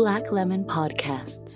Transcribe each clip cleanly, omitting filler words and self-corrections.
Black Lemon Podcasts.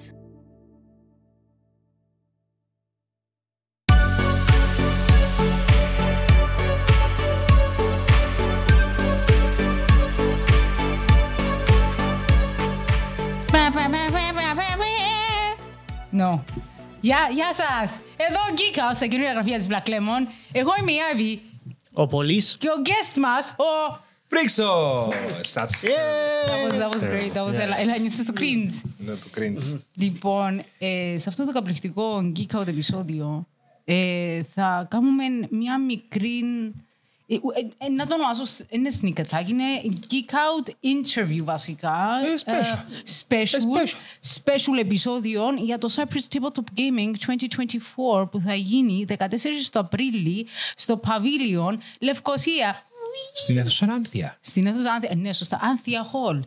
No. Γεια σας! Εδώ Geekhouse, στα καινούργια γραφεία της Black Lemon. Εγώ είμαι η Ivy. Ο Πολύς. Και ο guest μας, ο... Φρίξο! That was great. Έλα, νιώσες το cringe. Ναι, το cringe. Λοιπόν, σε αυτό το καταπληκτικό Geekout επεισόδιο θα κάνουμε μια μικρή... να το ονομάσω, είναι sneak-attack, είναι Geek-Out interview βασικά. Special επεισόδιο για το Cyprus Tabletop Gaming 2024 που θα γίνει 14 το Απρίλη στο Pavilion Λευκοσία. Στην αίθουσα Άνθια. Στην αίθουσα Άνθια, ναι, σωστά, Άνθια Hall.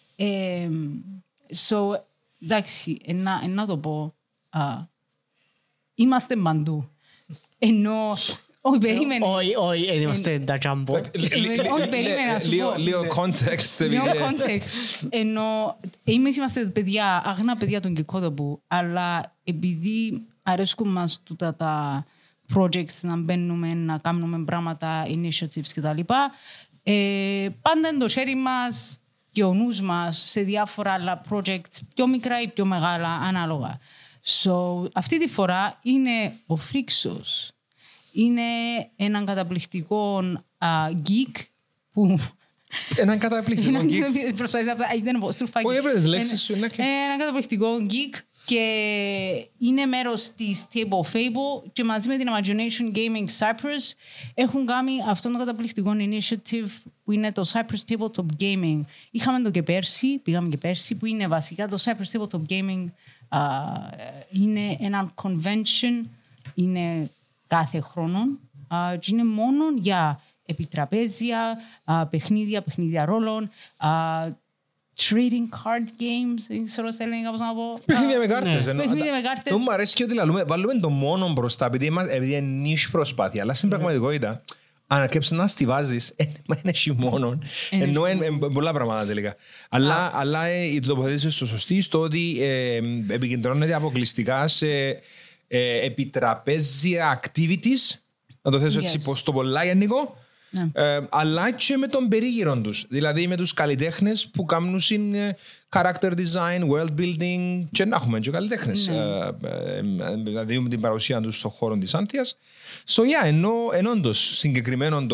So, εντάξει, να το πω, είμαστε παντού. Ενώ... Όχι, περίμενε. Όχι, είμαστε τα τζάμπο. Όχι, περίμενε να σου πω. Λίγο context. Λίγο context. Ενώ εμείς είμαστε παιδιά, αγνά παιδιά των Geekotopου, αλλά επειδή αρέσκουν μας τούτα τα projects να μπαίνουμε, να κάνουμε πράγματα, initiatives κτλ. Πάντα είναι το χέρι μας και ο νους μας σε διάφορα άλλα projects, πιο μικρά ή πιο μεγάλα, ανάλογα. So, αυτή τη φορά είναι ο Φρίξος. Είναι έναν καταπληκτικό geek που... Έναν καταπληκτικό geek. Προσπαθείς να πω. Όχι, έβρε τις λέξεις σου. Έναν καταπληκτικό geek και είναι μέρος της Table Fable και μαζί με την Imagination Gaming Cyprus έχουν κάνει αυτόν τον καταπληκτικό initiative που είναι το Cyprus Tabletop Gaming. Είχαμε το και πέρσι, πήγαμε και πέρσι, που είναι βασικά το Cyprus Tabletop Gaming. Είναι ένα convention, είναι κάθε χρόνο και είναι μόνο για επιτραπέζια, παιχνίδια ρόλων, trading card games, δεν ξέρω τι θέλει κάπως να πω. Παιχνίδια με κάρτες. Παιχνίδια με κάρτες. Μου αρέσει και ότι βάλουμε το μόνο μπροστά, επειδή είναι niche προσπάθεια, αλλά στην πραγματικότητα, αν αρκέψεις να στιβάζεις, είναι χειμώνων, ενώ είναι πολλά πράγματα τελικά. Αλλά η τοποθέτηση στο σωστή, στο ότι επικεντρώνεται αποκλειστικά σε επιτραπέζια activities, να το θέσω έτσι στο πολλά γενικό, αλλά και με τον περίγυρο τους. Δηλαδή με τους καλλιτέχνες που κάνουν character design, world building και να έχουμε και καλλιτέχνες. Δηλαδή με την παρουσία τους στον χώρο της Άνθιας. So yeah, ενώ όντως συγκεκριμένο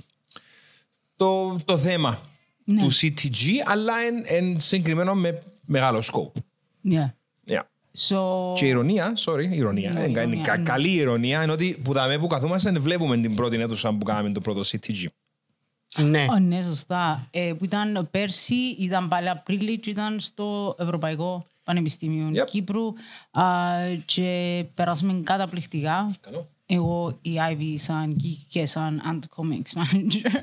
το θέμα του CTG, αλλά είναι συγκεκριμένο με μεγάλο scope. Yeah. Και ηρωνία, είναι καλή ηρωνία, είναι ότι που καθόμαστε βλέπουμε την πρώτη αίθουσα που κάναμε το πρώτο CTG. Ναι, σωστά. Που ήταν πέρσι, ήταν πάλι Απρίλη και ήταν στο Ευρωπαϊκό Πανεπιστήμιο Κύπρου και περάσαμε καταπληκτικά. Εγώ, η Ivy, σαν geek και σαν Ant-Comics manager.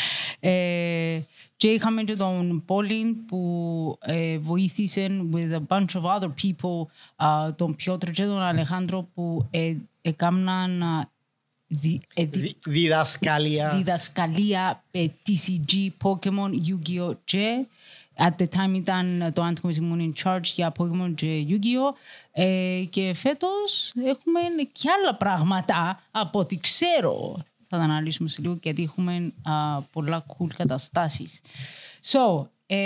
Και είχαμε και τον Πόλιν που βοήθησε with a bunch of other people, τον Πιότρο και τον Αλεχάνδρο που έκαναν διδασκαλία TCG, Pokemon, Yu-Gi-Oh! Και at the time ήταν το Ant-Comics in charge για Pokemon και Yu-Gi-Oh! Και φέτος έχουμε και άλλα πράγματα από ό,τι ξέρω. Θα τα αναλύσουμε σε λίγο γιατί έχουμε πολλά cool καταστάσεις. So,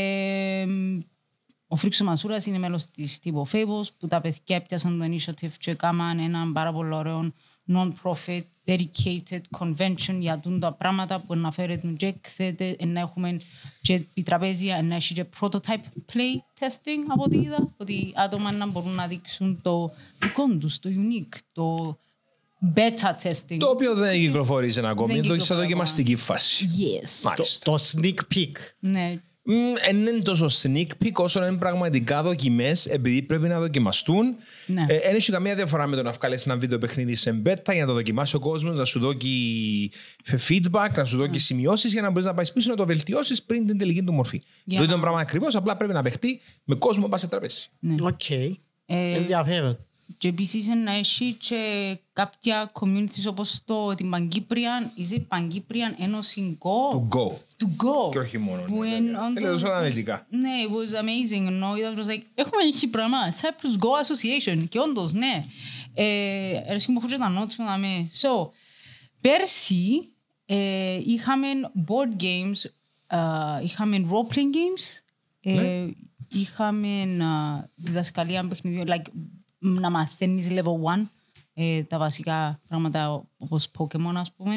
ο Φρίξος Μασούρας είναι μέλος της Table Fables που τα παιδιά πιάσαν το initiative και έκαναν έναν πάρα πολύ ωραίο non-profit dedicated convention για τα πράγματα που αναφέρεται και εκθέτε να έχουμε και επιτραπέζια, να έχει και prototype play testing από ό,τι είδα, ότι άτομα να μπορούν να δείξουν το δικό τους, το unique, το beta testing. Το οποίο δεν κυκλοφορήσε ακόμη, είναι σε δοκιμαστική φάση. Yes. Το sneak peek. Ναι. Είναι τόσο sneak peek όσο είναι πραγματικά δοκιμές, επειδή πρέπει να δοκιμαστούν. Δεν έχει καμία διαφορά με το να βγάλεις ένα βίντεο παιχνίδι σε beta για να το δοκιμάσει ο κόσμος, να σου δώσει feedback, να σου δώσει σημειώσεις για να μπορείς να πάει πίσω να το βελτιώσεις πριν την τελική του μορφή. Το ίδιο πράγμα ακριβώς, απλά πρέπει να παιχτεί με κόσμο πας σε τραπέζι. Οκ. Ενδιαφέρον. Και επίσης να έχει και κάποια communities όπως την Παγκύπριαν, Παγκύπριαν Ένωση Go. to go. Και όχι μόνο. Είναι τόσο αναλυτικά. Ναι, it was amazing. Έχουμε εκεί πράγμα. Cyprus Go Association. Και όντως, ναι. Έρχομαι μου χωρίς τα notes που να με. So, πέρσι είχαμε board games, είχαμε role-playing games, είχαμε διδασκαλία παιχνιδιών, like, να μαθαίνεις level 1, τα βασικά πράγματα όπως Pokemon, ας πούμε.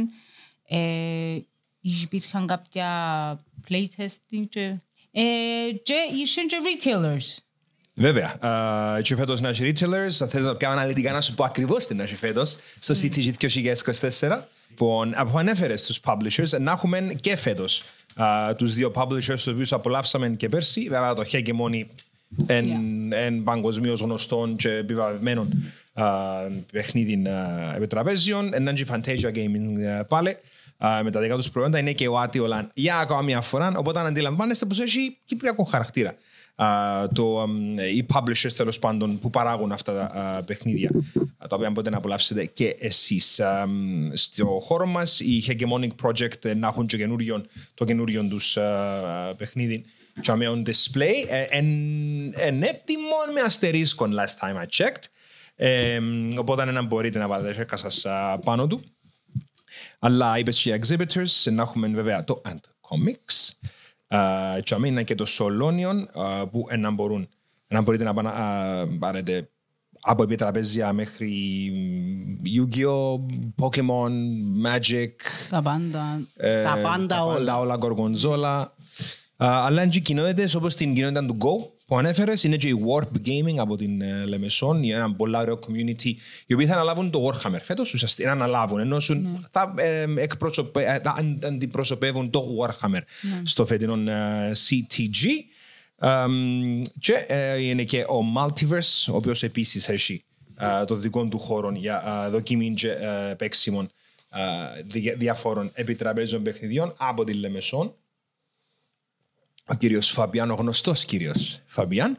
Υπήρχαν κάποια playtesting και ήσουν και retailers. Βέβαια. Και φέτος να έχει retailers, θα θες πιο αναλυτικά να σου πω ακριβώς τι να έχει φέτος στο CTG 2024. Λοιπόν, αφού ανέφερες τους publishers, να έχουμε και φέτος τους δύο publishers, τους οποίους απολαύσαμε και πέρσι. Βέβαια το Hegemony εν παγκοσμίως γνωστών και επιβαβευμένων παιχνίδι επιτραπέζιων. Έναν και Fantasia Gaming πάλι. Με τα δικά τους προϊόντα είναι και ο Άτιο Λαν για ακόμα μια φορά, οπότε αντιλαμβάνεστε πως έχει κυπριακό χαρακτήρα οι publishers τέλος πάντων που παράγουν αυτά τα παιχνίδια, τα οποία μπορείτε να απολαύσετε και εσείς. Στο χώρο μας οι Hegemonic Project να έχουν και το καινούριο τους παιχνίδι και με on display εν έτοιμο με αστερίσκον last time I checked, οπότε να μπορείτε να βάλετε σέρκα σας πάνω του. Αλλά είπες και exhibitors, να έχουμε βέβαια το Ant Comics και αμήνα και το Solonion που να μπορείτε να πάρετε από επιτραπέζια μέχρι Yu-Gi-Oh, Pokemon, Magic, τα πάντα όλα Gorgonzola. Αλλά είναι και κοινότητες όπως την κοινότητα του Go που ανέφερες, είναι και η Warp Gaming από την Λεμεσόν, ένα πολύ ωραίο community, οι οποίοι θα αναλάβουν το Warhammer φέτος, ουσιαστικά αναλάβουν, ενώ θα αντιπροσωπεύουν το Warhammer στο φετινό CTG. Και είναι και ο Multiverse, ο οποίος επίσης έχει το δικό του χώρο για δοκιμή και παίξιμων διαφόρων επιτραπέζων παιχνιδιών από την Λεμεσόν. Ο κύριος Φαμπιάν, ο γνωστός κύριος Φαμπιάν.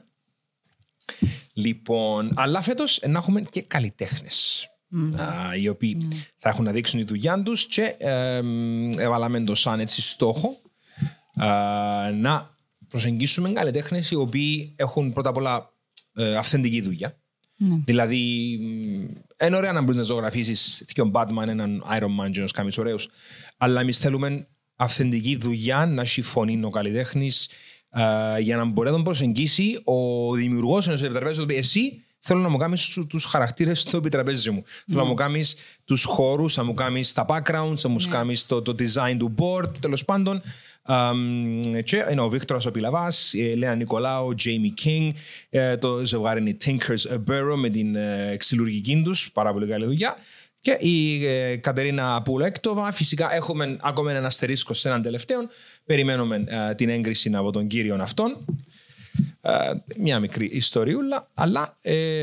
Λοιπόν, αλλά φέτος να έχουμε και καλλιτέχνες, οι οποίοι θα έχουν να δείξουν τη δουλειά τους και έβαλαμε το σαν έτσι στόχο να προσεγγίσουμε καλλιτέχνες οι οποίοι έχουν πρώτα απ' όλα αυθεντική δουλειά. Δηλαδή, είναι ωραία να μπορείς να ζωγραφίσεις δύο Batman, έναν Iron Man και ένας καμίς ωραίους, αλλά εμείς θέλουμε αυθεντική δουλειά, να έχει φωνή ο καλλιτέχνης, για να μπορεί να τον προσεγγίσει ο δημιουργός ενός επιτραπέζιου, ότι εσύ θέλω να μου κάνεις τους χαρακτήρες στο επιτραπέζι μου. Θέλω να μου κάνεις τους χώρους, να μου κάνεις τα backgrounds, να μου κάνεις το design του board, τέλος πάντων. Και είναι ο Βίκτορας ο Πιλαβάς, η Ελένα Νικολάου, ο Jamie King, το ζευγάρι είναι Tinkers Barrow με την ξυλουργική τους, πάρα πολύ καλή δουλειά. Και η Κατερίνα Πουλέκτοβα. Φυσικά έχουμε ακόμα ένα αστερίσκο σε έναν τελευταίο. Περιμένουμε την έγκριση από τον κύριο αυτόν. Μια μικρή ιστοριούλα. Αλλά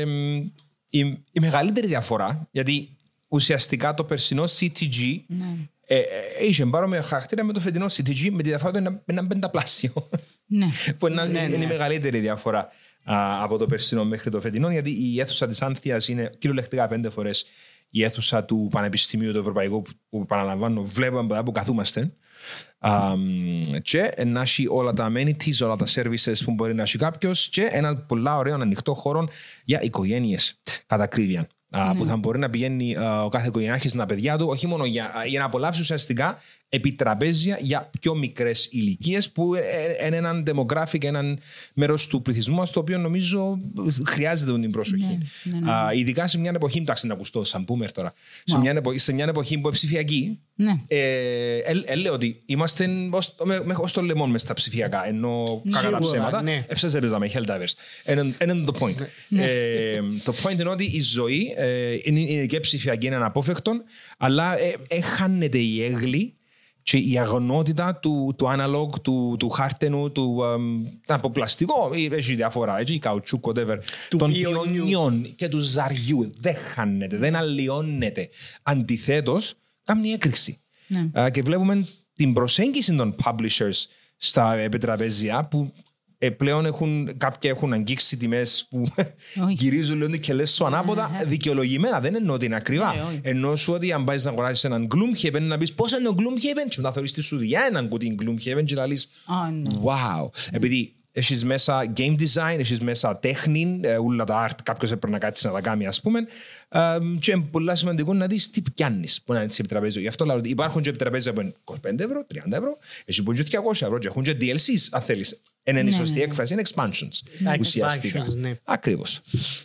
η μεγαλύτερη διαφορά, γιατί ουσιαστικά το περσινό CTG είχε παρόμοιο χαρακτήρα με το φετινό CTG, με τη διαφορά του είναι ένα πενταπλάσιο. Που είναι η μεγαλύτερη διαφορά από το περσινό μέχρι το φετινό, γιατί η αίθουσα της Άνθιας είναι κυριολεκτικά 5 φορές η αίθουσα του Πανεπιστημίου του Ευρωπαϊκού, που παραλαμβάνω βλέπουμε από που καθούμαστε, και να έχει όλα τα amenities, όλα τα services που μπορεί να έχει κάποιος, και ένα πολύ ωραίο ανοιχτό χώρο για οικογένειες κατά ακρίβεια, που θα μπορεί να πηγαίνει ο κάθε οικογενειάρχης να παιδιά του, όχι μόνο για να απολαύσει ουσιαστικά επιτραπέζια για πιο μικρές ηλικίες, που είναι έναν demographic, έναν μέρος του πληθυσμού μας, το οποίο νομίζω χρειάζεται την προσοχή. Ειδικά σε μια εποχή, εντάξει να ακουστώ σαν boomer τώρα, σε μια εποχή που είναι ψηφιακή, λέω ότι είμαστε ως το λεμόν μες στα ψηφιακά, ενώ κακά τα ψέματα, έπαιζα με Helldivers. Είναι το point. Το point είναι ότι η ζωή είναι και ψηφιακή, είναι αναπόφευκτον, αλλά έχανεται η έγκλη και η αγνότητα του analog, του χάρτενου, από πλαστικό, έχει διαφορά, έτσι, καουτσούκ, whatever, των πιονιών και του ζαριού. Δεν χάνεται, δεν αλλοιώνεται. Αντιθέτως, κάνει έκρηξη. Και βλέπουμε την προσέγγιση των publishers στα επιτραπέζια, που πλέον κάποιοι έχουν αγγίξει τιμές που γυρίζουν λίγο και λες σου ανάποδα, δικαιολογημένα, δεν εννοώ ότι είναι ακριβά. Εννοώ σου ότι αν πάει να αγοράσεις έναν Gloomhaven να πεις πώς είναι ο Gloomhaven και μετά θεωρείς τη σουδιά έναν κουτί Gloomhaven και θα λες wow. Επειδή έχεις μέσα game design, έχεις μέσα τέχνη, όλα τα art, κάποιος έπρεπε να κάτσει να τα κάνει, ας πούμε. Και είναι πολύ σημαντικό να δεις τι πιάνεις που να είναι σε επιτραπέζιο. Γι' αυτό λέω ότι υπάρχουν και επιτραπέζια που είναι 25€, 30€, έχει που είναι και 200€ και έχουν και DLCs, αν θέλεις. Είναι η σωστή έκφραση, είναι expansions. Ουσιαστικά. Ακριβώς.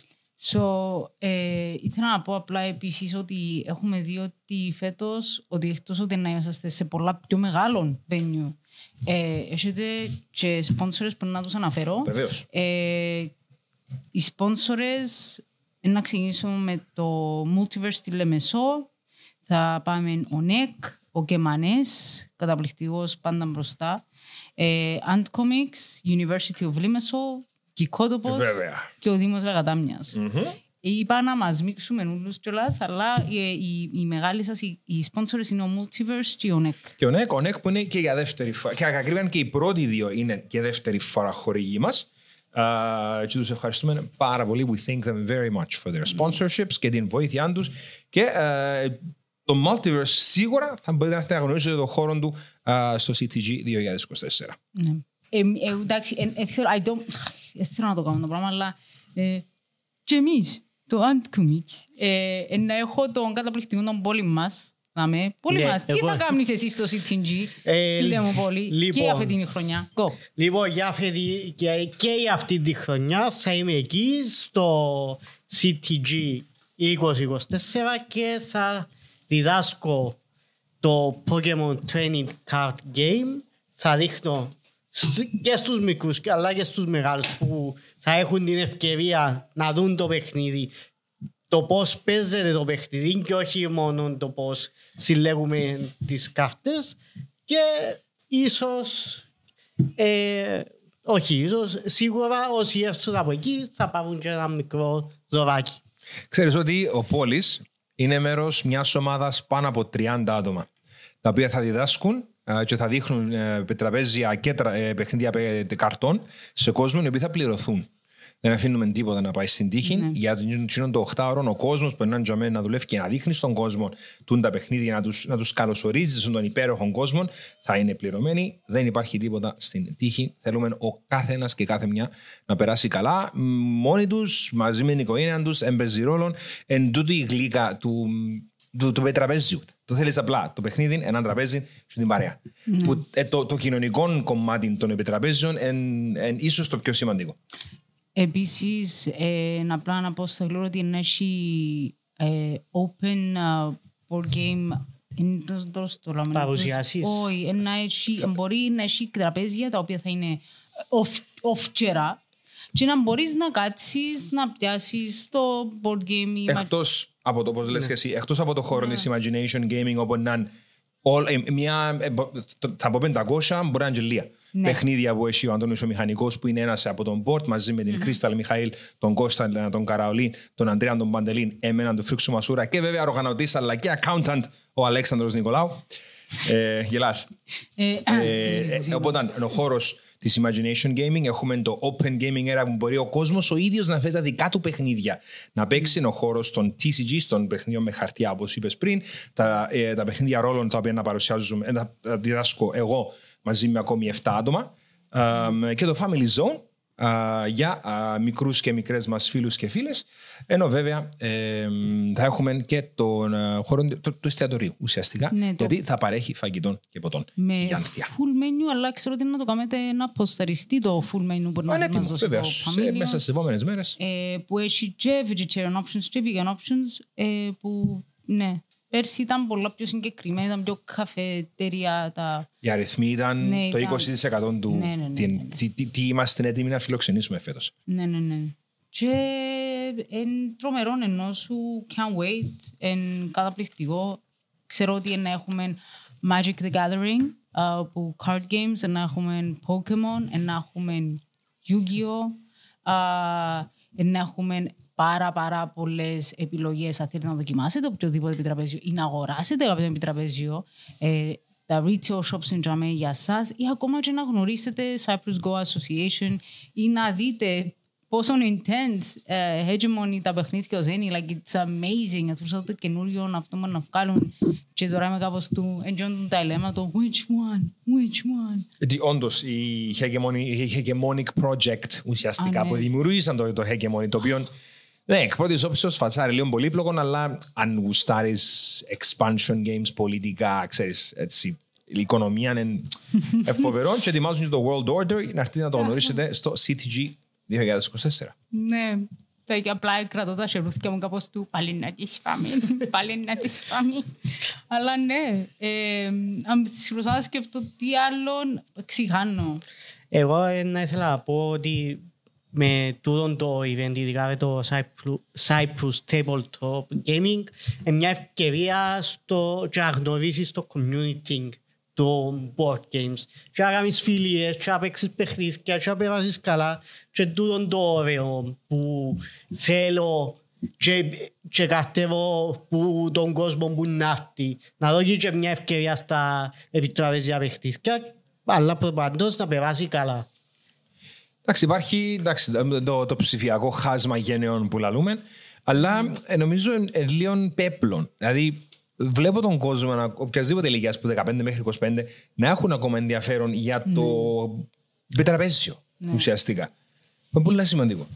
Ήθελα να πω απλά επίσης ότι έχουμε δει ότι φέτος, ότι εκτός ότι να είμαστε σε πολλά πιο μεγάλων venue, έχετε και sponsors που να τους αναφέρω. Βεβαίως. Οι sponsors να ξεκινήσουμε με το Multiverse στη Λεμεσό. Θα πάμε ο NEC, ο Κεμανές, καταπληκτικός πάντα μπροστά. Ant Comics, University of Limassol, Κικότοπος και ο Δήμος Λαγατάμιας. Είπα να μας μίξουμε όλους κιόλας, αλλά οι μεγάλοι σας, οι sponsors είναι ο Multiverse και ο NEC. Και ο NEC που είναι και για δεύτερη φορά. Και ακριβώς και οι πρώτοι δύο είναι και δεύτερη φορά χορηγοί μας. Και τους ευχαριστούμε πάρα πολύ. We thank them very much for their sponsorships και την βοήθειά τους. Και το Multiverse σίγουρα θα μπορείτε να γνωρίσετε τον χώρο του στο CTG 2024. Εντάξει, θέλω να το κάνω το πράγμα, αλλά και εμείς, το Ant Comics, να έχω τον καταπληκτικό τον πόλη μας. Πολύ μας. Τι θα κάνεις εσύ στο CTG, φίλε μου πολύ, και αυτή την χρονιά. Λοιπόν, και αυτή τη χρονιά θα είμαι εκεί στο CTG 2024 και θα διδάσκω το Pokemon Training Card Game. Θα δείχνω και στους μικρούς αλλά και στους μεγάλους που θα έχουν την ευκαιρία να δουν το παιχνίδι, το πώς παίζεται το παιχνίδι και όχι μόνο το πώς συλλέγουμε τις κάρτες και ίσως σίγουρα όσοι έρθουν από εκεί θα πάρουν και ένα μικρό δωράκι. Ξέρεις ότι ο Πόλης είναι μέρος μιας ομάδας πάνω από 30 άτομα τα οποία θα διδάσκουν και θα δείχνουν τραπέζια και παιχνίδια καρτών σε κόσμο οι οποίοι θα πληρωθούν. Δεν αφήνουμε τίποτα να πάει στην τύχη. Για το 8ωρο ο κόσμος που είναι να δουλεύει και να δείχνει στον κόσμο τα παιχνίδια, να τους καλωσορίζει στον υπέροχο κόσμο, θα είναι πληρωμένοι. Δεν υπάρχει τίποτα στην τύχη. Θέλουμε ο κάθε ένας και κάθε μια να περάσει καλά, μόνοι τους, μαζί με την οικογένεια τους, έμπαιζε ρόλο. Εν τούτη η γλύκα του τραπέζιου. Το θέλεις απλά το παιχνίδι, έναν τραπέζι και την παρέα. Που, το κοινωνικό κομμάτι των επιτραπέζιων είναι ίσως το πιο σημαντικό. Επίσης, απλά να πω στα γλώσσα ότι έχει open board game παρουσιάσεις. Όχι, μπορεί να έχει τραπέζια τα οποία θα είναι off-κέρα και να μπορείς να κάτσεις, να πιάσεις το board game. Εκτός από το, πώς λες και εσύ, εκτός από το χώρο της Imagination Gaming όπου να θα πω 500, μπορεί να είναι και λίγα. Παιχνίδια που έχει ο Αντώνης ο Μηχανικός που είναι ένας από τον Πόρτ μαζί με την Κρίσταλ Μιχαήλ, τον Κώστα, τον Καραολίν, τον Αντρέα τον Παντελίν, εμένα τον Φρίξου Μασούρα και βέβαια οργανωτής αλλά και accountant ο Αλέξανδρος Νικολάου. Γελάς. Οπότε ο χώρος της Imagination Gaming έχουμε το Open Gaming Era που μπορεί ο κόσμος ο ίδιος να φέρει τα δικά του παιχνίδια. Να παίξει ο χώρος των TCG, των παιχνιδιών με χαρτιά όπως είπες πριν, τα παιχνίδια ρόλων τα οποία να παρουσιάζουμε, να διδάσκω εγώ μαζί με ακόμη 7 άτομα και το Family Zone για μικρούς και μικρές μας φίλους και φίλες, ενώ βέβαια θα έχουμε και τον χώρο του εστιατορίου ουσιαστικά, γιατί θα παρέχει φαγητών και ποτών. Με full menu, αλλά ξέρω ότι να το κάνετε να αποσταριστεί το full menu που να μας δώσει το Family. Μέσα στις επόμενες μέρες. Που έχει και vegetarian options και vegan options, που ναι. Πέρσι ήταν πολλά πιο συγκεκριμένα, ήταν πιο καφετερία. Οι αριθμοί ήταν το 20% του τι είμαστε έτοιμοι να φιλοξενήσουμε φέτος. Ναι. Και εν τρομερόν ενώ σου can't wait, εν καταπληκτικό. Ξέρω ότι να έχουμε Magic the Gathering, που card games, να έχουμε Pokemon, να έχουμε Yu-Gi-Oh, να έχουμε πάρα πολλές επιλογές αν θέλετε να δοκιμάσετε οποιοδήποτε επιτραπέζιο ή να αγοράσετε κάποιο επιτραπέζιο. τα retail shops εντιαμέ για σας ή ακόμα και να γνωρίσετε Cyprus Go Association ή να δείτε πόσο intense hegemony τα παιχνίδια ως είναι. Like it's amazing. Αυτό το καινούριο αυτό να βγάλουν και τώρα είμαι κάπως του εντιόν τα ελέμα το which one. Όντως η hegemonic project ουσιαστικά που δημιουργήσαν το hegemony το οποίο ναι, εκ πρώτης όψεως φατσάρει λίγο πολύπλοκο, αλλά αν γουστάρεις expansion games πολιτικά, ξέρεις, έτσι, η οικονομία είναι φοβερό και ετοιμάζουν και το World Order να έρθει να το γνωρίσετε στο CTG 2024. Ναι, και απλά κρατώ τα χερούθηκια μου κάπως του πάλι να τις φάμε. Αλλά ναι, αν συμπροσά σκεφτώ τι άλλον ξεχάνω. Εγώ να ήθελα να πω ότι με τούτον το event, ειδικά με το Cyprus Tabletop Gaming, είναι μια ευκαιρία και να γνωρίσεις το community των board games και να κάνεις φιλίες και να παίξεις παιχνίδια και να περάσεις καλά και τούτον το ωραίο που θέλω και κατέβω που τον κόσμο που να έρθει να δώσει και μια ευκαιρία στα επιτραπέζια παιχνίδια αλλά προπαντός να περάσει καλά. Εντάξει, υπάρχει το ψηφιακό χάσμα γενεών που λαλούμε, αλλά νομίζω λίγο πέπλων. Δηλαδή, βλέπω τον κόσμο, οποιασδήποτε ηλικίας που 15 μέχρι 25, να έχουν ακόμα ενδιαφέρον για το πετραπέζιο ουσιαστικά. Είναι πολύ σημαντικό.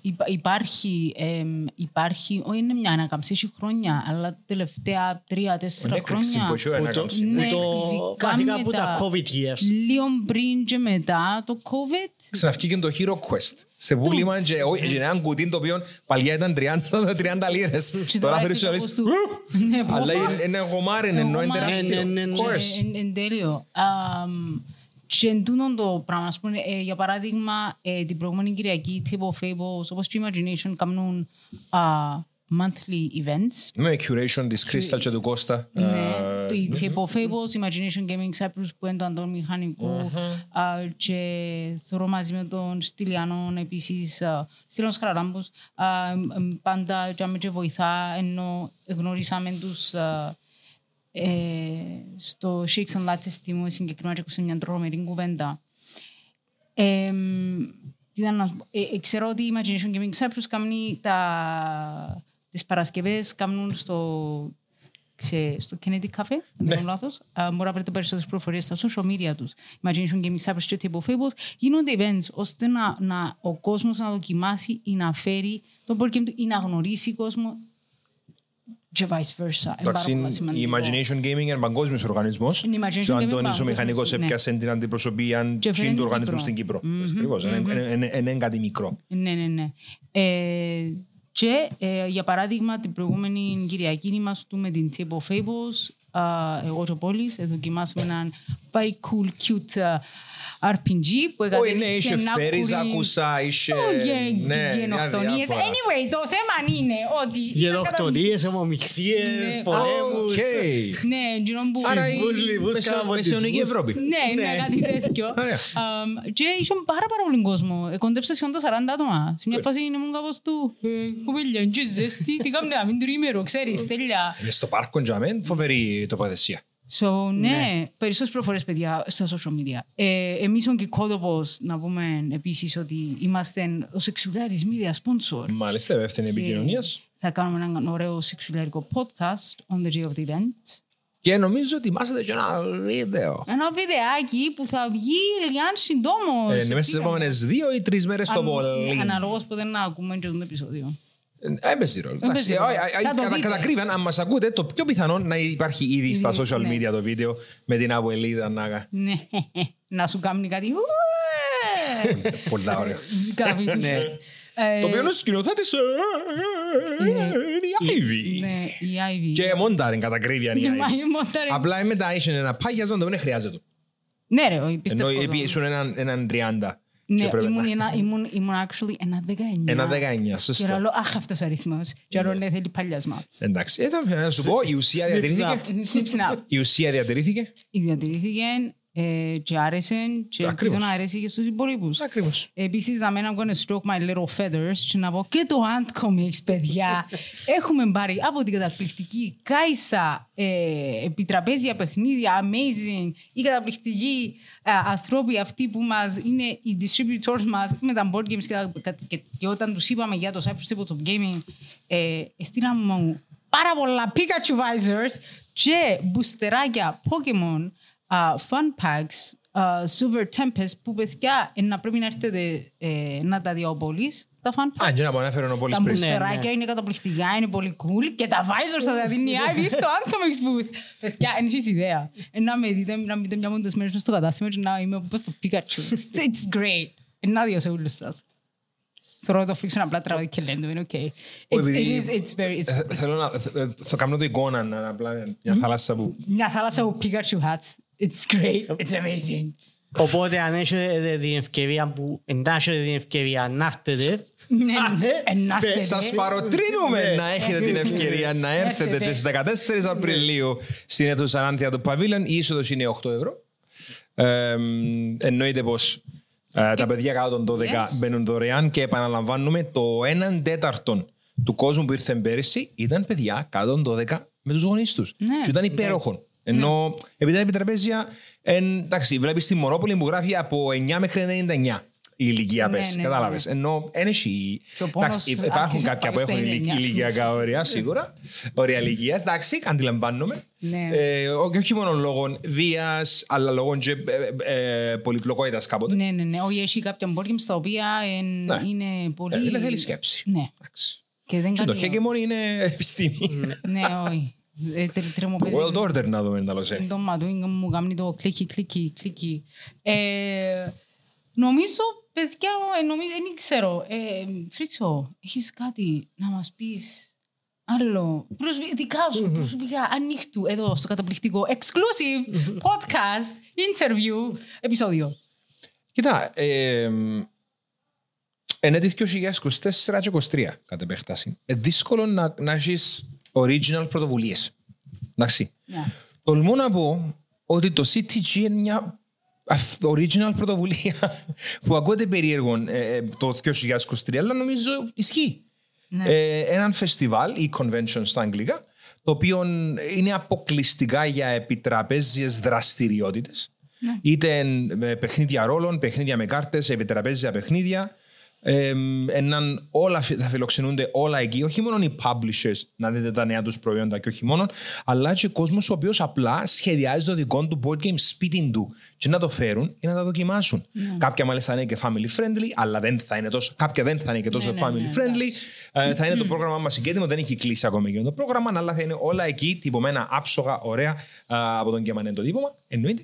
Υπάρχει, όχι είναι μια ανακαμψή χρόνια, αλλά τελευταία 3-4 χρόνια. Βασικά από τα COVID years. Λίγο πριν και μετά το COVID. Ξαναυκήκε το Hero Quest. Σε πούλημα και ένα κουτί το οποίο παλιά ήταν 30 λίρες. Τώρα θέλεις να λες αλλά είναι γομάρι, ενώ είναι τεράστιο. Είναι τέλειο. Και εντούτον το πράγμα, για παράδειγμα, την προηγούμενη Κυριακή, Table Fables, όπως και Imagination, κάνουν monthly events. Με curation της Crystal και του Κώστα. Ναι, η Table Fables, Imagination Gaming Cyprus, που είναι το Αντών Μηχανικού, και θεωρώ μαζί με τον Στυλιανό, επίσης, Στυλιανός Χαραλάμπος, πάντα και βοηθά, ενώ γνωρίσαμε τους στο Shakes and Lattes team συγκεκριμένα και ακούσαμε μια τρομερή κουβέντα. Ξέρω ότι η Imagination Gaming Cyprus κάνει τις Παρασκευές κάνουν στο Kennedy Cafe, αν δεν κάνω λάθος. Μπορεί να βρείτε περισσότερες προφορίες στα social media τους. Imagination Gaming Cyprus και Table Fables γίνονται events ώστε ο κόσμος να δοκιμάσει ή να φέρει τον board game του ή να γνωρίσει κόσμο και vice versa. Εντάξει, η Imagination Gaming είναι παγκόσμιος οργανισμός και ο Αντώνης ο μηχανικός έπιασε την αντιπροσωπεία του οργανισμού στην Κύπρο. Ακριβώς, είναι κάτι μικρό. Ναι. Και για παράδειγμα την προηγούμενη Κυριακή ήμασταν με την Table Fables, εγώ και ο Πόλης, δοκιμάσαμε έναν very cool, cute RPG που είχε φέρεις, άκουσα, είχε γενοκτονίες. Anyway, το θέμα είναι ότι... Γενοκτονίες, ομομιξίες, πολέμους. Άρα η Μεσαιωνική Ευρώπη. Ναι, κάτι τέτοιο. Και είχε πάρα πολύ κόσμο. Κοντέψε σχεδόν τα 40 άτομα. Σε μια φάση είναι μόνο κάπως του κουβέλια, και ζέστη, τι κάνουμε να μην τρίμερο, ξέρεις, τέλεια. Στο πάρκο τζαμέν, φοβερή τοποθεσία. Ναι, περισσότερες προφορές, παιδιά, στα social media. Εμείς ο Κικότοπος, να πούμε επίσης ότι είμαστε ο Σεξουλάρης Media Sponsor. Μάλιστα, δεύτερη επικοινωνίας. Θα κάνουμε έναν ωραίο σεξουλάρικο podcast on the day of the event. Και νομίζω ότι ετοιμάσατε και ένα βίντεο. Ένα βιντεάκι που θα βγει λιάν συντόμως. Μέσα στις επόμενες 2 ή 3 μέρες το πολύ. Αναλόγως ποτέ να ακούμε και το επεισόδιο. Έμπαιζε ρόλο. Κατά ακρίβεια, αν μας ακούτε, το πιο πιθανό να υπάρχει ήδη στα social media το βίντεο με την Αβουελίδα Νάγα. Ναι, να σου κάνει κάτι. Πολύ ωραίο. Το οποίο είναι σκηνοθέτης είναι η Ivy. Ναι, η Ivy. Και μόνταρεν κατά ακρίβεια η Ivy. Απλά μετά είχε ένα πάγιασμα το οποίο δεν χρειάζεται. Ναι ρε, πιστεύω. Ενώ ήσουν έναν 30. Ναι, ήμουν actually ένα 19. Ένα 19, σωστό. Και λέω, αχ, αυτός ο αριθμός. Και λέω, ναι, θέλει παλιάσμα. Εντάξει, να σου πω, η ουσία διατηρήθηκε. Η ουσία διατηρήθηκε. Διατηρήθηκε. και άρεσε και ελπίζω να αρέσει και στους υπόλοιπους. Ακριβώς. Επίσης, I'm gonna stroke my little feathers και να πω και το Ant Comics, παιδιά. Έχουμε πάρει από την καταπληκτική Κάισα επιτραπέζια παιχνίδια, amazing, οι καταπληκτικοί ανθρώποι αυτοί που μας είναι οι distributors μας με τα board games και όταν τους είπαμε για το Cyprus Tabletop Gaming, στείλαμε μου πάρα πολλά Pikachu visors και μπουστεράκια Pokemon, fun packs, Silver Tempest που παιδιά να πρέπει να έρθετε να τα δει ο Πόλης, τα fun packs. Και να πω να φέρουν ο Πόλης τα πριν. μπουστεράκια είναι καταπληκτικά, είναι πολύ cool και τα visors θα τα δίνει η Ivy στο Ant Comics booth. Παιδιά, δεν έχεις ιδέα. Να με δείτε, να μπείτε μια μόνες μέρες στο κατάστημα και να είμαι όπως το Pikachu. It's great. Να δει σε όλους σας. Θεωρώ το φίξουν απλά τραβεί και λένε το, είναι ok. Θα κάνω το εικόνα, μια θάλασσα που... Μια θάλασσα από Pikachu hats. It's great, it's amazing. Οπότε αν έχετε την ευκαιρία που εντάσσετε την ευκαιρία να έρθετε. Ναι, σας παροτρύνουμε να έχετε την ευκαιρία να έρθετε τις 14 Απριλίου στην αίθουσα Ανάντια του Παβίλιον. Η είσοδος είναι 8 ευρώ. Εννοείται πως τα παιδιά κάτω των 12 μπαίνουν δωρεάν και επαναλαμβάνουμε το 1/4 του κόσμου που ήρθε πέρυσι ήταν παιδιά κάτω των 12 με τους γονείς τους. Και ήταν υπέροχο. Ενώ επειδή τα επιτραπέζια, εντάξει, βλέπεις στη Μονόπολη που γράφει από 9 μέχρι 99 η ηλικία πες, κατάλαβες. Ενώ υπάρχουν κάποια που έχουν ηλικιακά όρια, σίγουρα, όρια ηλικίας, εντάξει, αντιλαμβάνομαι. Και όχι μόνο λόγω βίας, αλλά λόγω και πολυπλοκότητας κάποτε. Ναι, όχι, έχει κάποια board games τα οποία είναι πολύ... Δεν θέλει σκέψη. Και το Hegemon είναι επιστήμη. Ναι, όχι. World Order να δούμε τα λοσέ. Το Μαντούινγκ μου κάνει το κλικι. Νομίζω, παιδιά, δεν ξέρω. Φρίξο, έχεις κάτι να μας πεις άλλο δικά σου προσωπικά ανοιχτού εδώ στο καταπληκτικό exclusive podcast interview επεισόδιο. Κοίτα, είναι 2024 και 2023 κατ' επέκταση. Δύσκολο να έχεις original πρωτοβουλίες. Εντάξει. Τολμώ να πω ότι το CTG είναι μια original πρωτοβουλία που ακούγεται περίεργο το 2023, αλλά νομίζω ισχύει. Έναν φεστιβάλ ή convention στα αγγλικά, το οποίο είναι αποκλειστικά για επιτραπέζιες δραστηριότητες. Είτε παιχνίδια ρόλων, παιχνίδια με κάρτες, επιτραπέζια παιχνίδια. Θα φιλοξενούνται όλα εκεί, όχι μόνο οι publishers να δείτε τα νέα τους προϊόντα και όχι μόνο, αλλά και ο κόσμος ο οποίος απλά σχεδιάζει το δικό του board game σπίτι του και να το φέρουν ή να τα δοκιμάσουν. Κάποια μάλιστα είναι και family friendly, αλλά κάποια δεν θα είναι και τόσο family friendly. Θα είναι το πρόγραμμα μας και έτοιμο, δεν έχει κλείσει ακόμα και το πρόγραμμα, αλλά θα είναι όλα εκεί τυπωμένα άψογα, ωραία από τον Κεμανέντο τύπωμα. Εννοείται.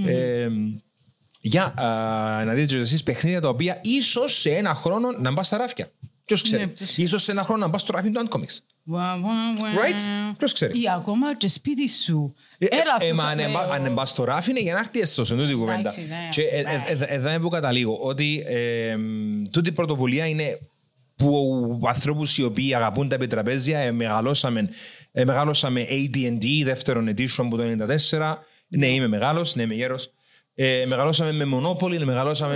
Για να δείτε και εσείς παιχνίδια τα οποία ίσως σε ένα χρόνο να μπας στα ράφια. Ποιος ξέρει. Ίσως σε ένα χρόνο να μπας στο ράφι του Ant Comics. Right? Ποιος ξέρει. Ή ακόμα και σπίτι σου. Αν μπας στο ράφι είναι για να έρθει έστω σε τούτη κουβέντα. Και εδώ είναι που καταλήγω ότι τούτη πρωτοβουλία είναι που ανθρώπους οι οποίοι αγαπούν τα επιτραπέζια μεγαλώσαμε AD&D δεύτερον edition από το 1994. Ναι, είμαι μεγάλος, ναι, είμαι γέρος. Μεγαλώσαμε με Monopoly, μεγαλώσαμε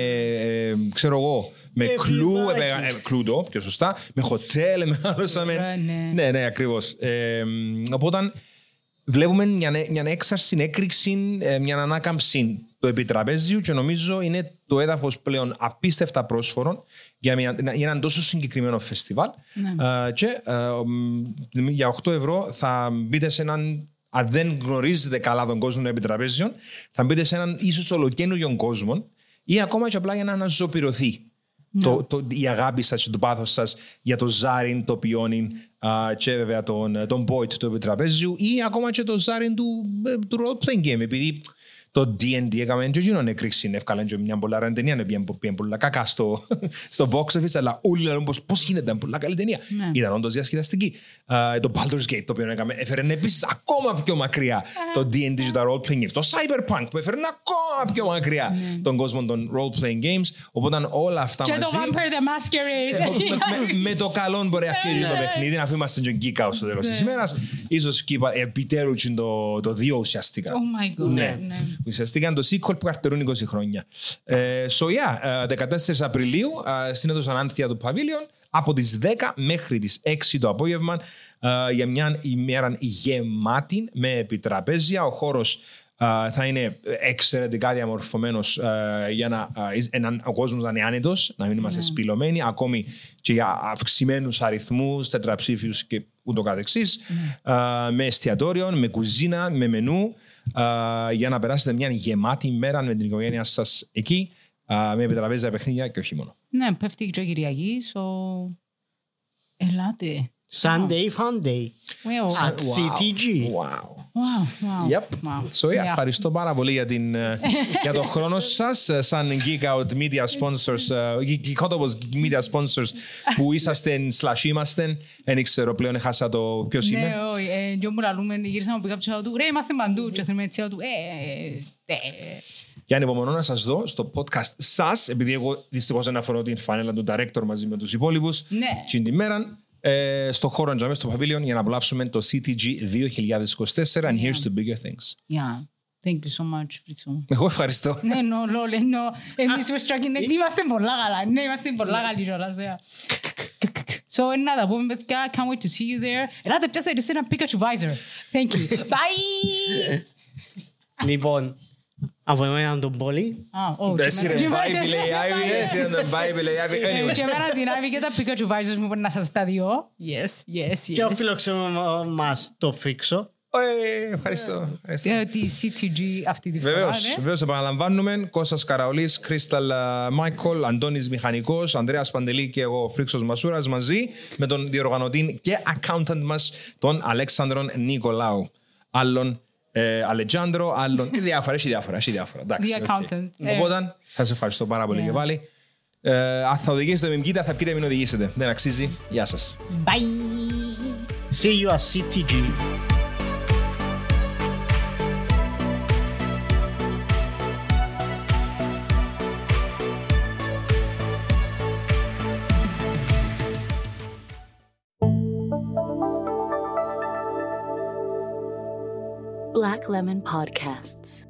με Cluedo, πιο σωστά, με Hotel, μεγαλώσαμε. Ναι, ακριβώς. Οπότε βλέπουμε μια έξαρση, έκρηξη, μια ανάκαμψη του επιτραπέζιου και νομίζω είναι το έδαφος πλέον απίστευτα πρόσφορο για έναν τόσο συγκεκριμένο φεστιβάλ. Και για 8 ευρώ θα μπείτε σε έναν. Αν δεν γνωρίζετε καλά τον κόσμο των επιτραπέζιων, θα μπείτε σε έναν ίσως ολοκαίνουργιο κόσμο ή ακόμα και απλά για να αναζωπηρωθεί η αγάπη σας και το πάθος σας για το ζάριν, το πιόνιν και βέβαια τον Boyd του επιτραπέζιου ή ακόμα και το ζάριν του role-playing game. Επειδή το D&D έκαμε και γίνον έκρηξη, εύκαλαν και μια πολλά ραν ταινία, πήγαν πολλά κακά στο box office, αλλά όλοι λένε πώς γίνεται, ήταν πολλά καλή ταινία. Ήταν όντως διασκεδαστική. Το Baldur's Gate, το οποίο έφερε επίσης ακόμα πιο μακριά το D&D και τα role-playing games. Το Cyberpunk, που έφερε ακόμα πιο μακριά τον κόσμο των role-playing games. Οπότε όλα αυτά μαζί... Και το Vampire the Masquerade. Με το καλό μπορεί να φτιάξει το παιχνίδι, να είμαστε και geek out στο τέλος της ημέρας. Ίσως επιτέλους το 2 ουσιαστικά. Oh my god. Ουσιαστικά το sequel που καρτερούν 20 χρόνια. So yeah, 14 Απριλίου στην αίθουσα Άνθια του Pavilion από τις 10 μέχρι τις 6 το απόγευμα για μια ημέρα γεμάτη με επιτραπέζια. Ο χώρος θα είναι εξαιρετικά διαμορφωμένος για ο κόσμος να είναι άνετος, να μην είμαστε σπηλωμένοι, ακόμη και για αυξημένους αριθμούς, τετραψήφιους και ούτω καθεξής, με εστιατόριο, με κουζίνα, με μενού, για να περάσετε μια γεμάτη μέρα με την οικογένειά σας εκεί, με επιτραπέζια παιχνίδια και όχι μόνο. Ναι, πέφτει και ο Κυριακή, ελάτε. Sunday Fun Day. At CTG. Wow. Yep. So yeah, ευχαριστώ πάρα πολύ για τον χρόνο σας σαν Geek Out Media Sponsors, Geekotopos Media Sponsors που είσαστε / είμαστε. Δεν ξέρω πλέον, έχασα το ποιος είμαι. Ναι, όχι, και μου λαλούμε, γύρισαμε από κάπου του, ρε, είμαστε παντού και θέλουμε έτσι του, Και ανυπομονώ να σας δω στο podcast σας, επειδή εγώ δυστυχώς δεν αφορώ την φανέλα του director μαζί με τους υπόλοιπους, την ημέρα. Στο χώρο Αντζάμε, στο Pavilion, για να απολαύσουμε το CTG 2024 and here's to bigger things. Yeah, thank you so much. Εγώ ευχαριστώ. Ναι, εμείς είμαστε πολλά καλά. Ναι, είμαστε πολλά καλή κιόλας. So, να τα πούμε, παιδιά, can't wait to see you there. Ελάτε πιάστε ένα Pikachu visor. Thank you. Bye! Λοιπόν, από εμένα τον Πόλη. Εσύ ρε Bible AI, εσύ ρε Bible AI. Και εμένα την Ivy και τα Pikachu visors μου μπορεί να σας τα δυο. Yes. Και ο φιλοξενούμενος μας το Φίξο. Ευχαριστώ. Τη CTG αυτή τη φορά. Βεβαίως επαναλαμβάνουμε. Κώστας Καραολής, Κρίσταλ Μάικολ, Αντώνης Μηχανικός, Ανδρέας Παντελή και εγώ Φρίξος Μασούρας μαζί με τον διοργανωτή και accountant μας, τον Αλέξανδρον Νικολάου. Άλλον Αλετζάνδρο, άλλον. Διάφορα. The accountant. Οπότε, θα σε ευχαριστώ πάρα πολύ και πάλι. Αν θα οδηγήσετε με μκίτα, θα πείτε μην οδηγήσετε. Δεν αξίζει. Γεια σας. Bye. See you at CTG. Black Lemon Podcasts.